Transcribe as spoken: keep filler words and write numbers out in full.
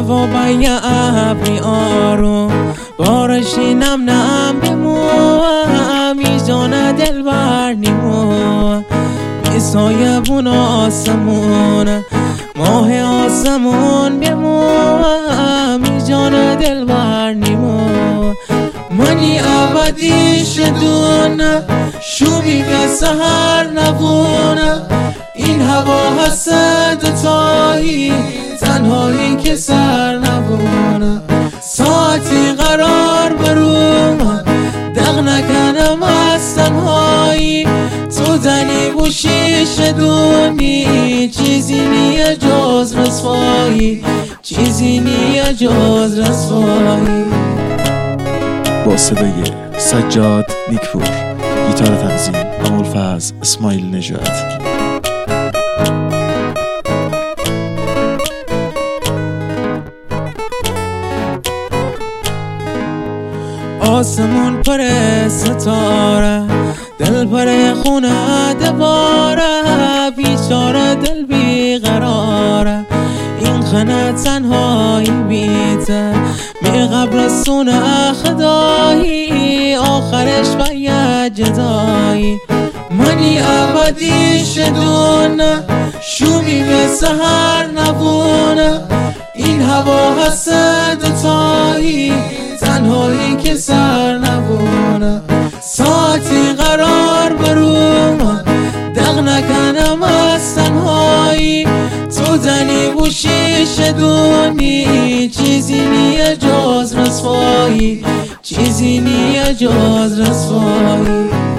هوا بای ابری آروم بارشی نم نم بمو میزانه دل بر نیمو میسایه بون آسمون ماه آسمون بمو میزانه دل بر نیمو منی ابدی شدونه شومی به سهر نبونه این هوا هست دوتایی تنهایی که سر نبونه ساعتی قرار بروم دق نکنم از تنهایی تو دنی بوشی شدونی چیزی نیه جز رسوایی چیزی نیه جز رسوایی. با صدای سجاد نیکپور، گیتار تنظیم ابوالفضل اسماعیل نژاد. آسمون پر ستاره دل پر خونه دواره بیچاره دل بیقراره این خانه تنهایی بیته می قبرستون خدایی آخرش باید جدایی منی ابدی شدونه شومی به سهر نبونه این هوا هست دوتایی تنهایی که سر نبونه ساعتی قرار بروم دق نکنم از تنهایی تو دنی بوشی شدونی چیزی نیه جز رسوایی چیزی نیه جز رسوایی.